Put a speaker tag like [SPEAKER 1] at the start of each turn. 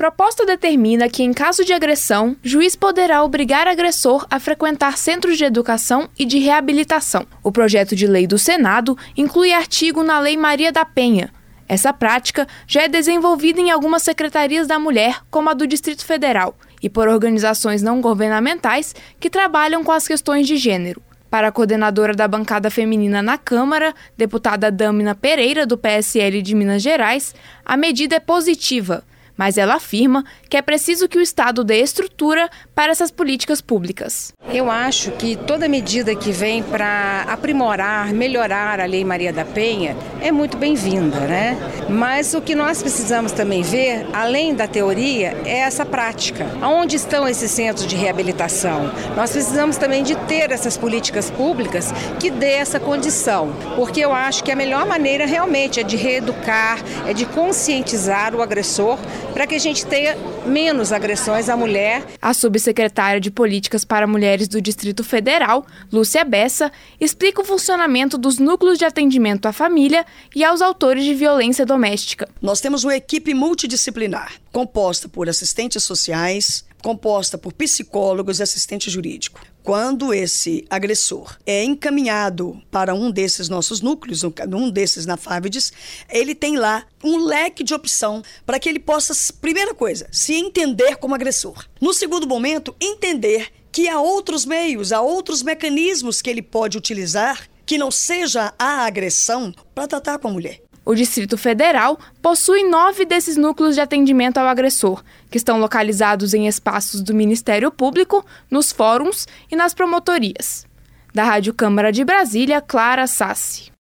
[SPEAKER 1] proposta determina que, em caso de agressão, juiz poderá obrigar agressor a frequentar centros de educação e de reabilitação. O projeto de lei do Senado inclui artigo na Lei Maria da Penha. Essa prática já é desenvolvida em algumas secretarias da mulher, como a do Distrito Federal, e por organizações não governamentais que trabalham com as questões de gênero. Para a coordenadora da bancada feminina na Câmara, deputada Dâmina Pereira, do PSL de Minas Gerais, a medida é positiva, mas ela afirma que é preciso que o Estado dê estrutura para essas políticas públicas.
[SPEAKER 2] Eu acho que toda medida que vem para aprimorar, melhorar a Lei Maria da Penha é muito bem-vinda, né? Mas o que nós precisamos também ver, além da teoria, é essa prática. Onde estão esses centros de reabilitação? Nós precisamos também de ter essas políticas públicas que dê essa condição, porque eu acho que a melhor maneira realmente é de reeducar, é de conscientizar o agressor para que a gente tenha menos agressões à mulher.
[SPEAKER 1] A subsecretária de Políticas para Mulheres do Distrito Federal, Lúcia Bessa, explica o funcionamento dos núcleos de atendimento à família e aos autores de violência doméstica.
[SPEAKER 3] Nós temos uma equipe multidisciplinar, composta por assistentes sociais, composta por psicólogos e assistente jurídico. Quando esse agressor é encaminhado para um desses nossos núcleos, um desses na Fávides, ele tem lá um leque de opção para que ele possa, primeira coisa, se entender como agressor. No segundo momento, entender que há outros meios, há outros mecanismos que ele pode utilizar que não seja a agressão para tratar com a mulher.
[SPEAKER 1] O Distrito Federal possui 9 desses núcleos de atendimento ao agressor, que estão localizados em espaços do Ministério Público, nos fóruns e nas promotorias. Da Rádio Câmara de Brasília, Clara Sassi.